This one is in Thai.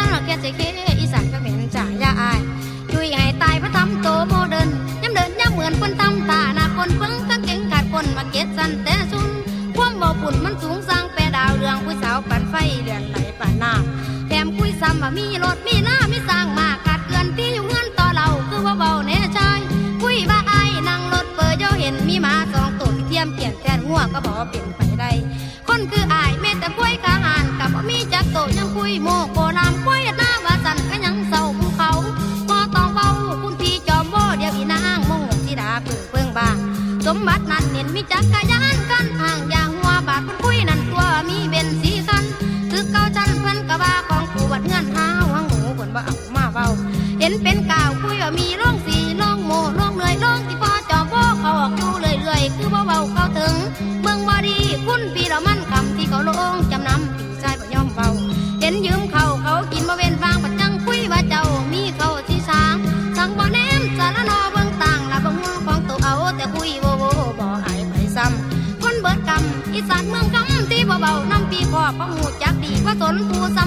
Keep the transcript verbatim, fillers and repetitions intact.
แค่เจเคอีสานก็เป็นจ่ายาอายยุยให้ตายพระทำโตโมเดินย้ำเดินย้ำเหมือนคนทำตาหน้าคนเพิ่งทั้งเก่งขาดคนมาเก็ตสันแต่ซุนความบ่ปุ่นมันสูงสร้างแปรดาวเรืองผู้สาวปั่นไฟเดือนไหลป่านน้ำแถมคุยซ้ำว่ามีรถมีหน้ามีสร้างมาขาดเกินที่อยู่เงินต่อเราคือว่าเบาแน่ใจคุยบ้าไอ้นั่งรถเปิดเจ้าเห็นมีหมาสองตัวที่เทียมเปลี่ยนแทนหัวก็บอกเปลี่ยนไปได้คนคืออายแม่แต่ป่วยขาหันกับบ่มีจักโตยังคุยโมโกลามป่วยหน้าว่าสันก็ยังเศร้าภูเขาพอต้องเบาคุณพี่จอมโบเดี๋ยวอีนางโมที่ดาเพิ่งเพิ่งบ้าสมบัตินั่นเห็นมีจักรยานกันห่างยางหัวบาดคนคุยนั่นตัวมีเบนสีคันคือเก้าชั้นเพิ่นกะว่าของผู้บัดเงินหาหวังหมูคนบ่เอามาเบาเห็นเป็นก่าวคุยว่ามีร่องสีร่องโมร่องเหนื่อยร่องที่พอจอมโบเขาออกอยู่เรื่อยๆคือบ่เบาเขาถึงเมืองบ่ดีคุณพี่เรามันคำที่เขาลงจำนำพี่ชายบ่ยอมเบาเห็นยืมเขาเขากินบ่เว้นฟางบัดจังคุยว่าเจ้ามีเขาที่สางสั่งบ่แนมสารนอเบิ่งต่างละบ่งัวของตัวเอาแต่คุยโวโวบ่หายไปซ้ำคนเบิดกรรมอีสานเมืองคำที่บ่เบาน้ำปีคอของหูจักดีว่าสนผู้ส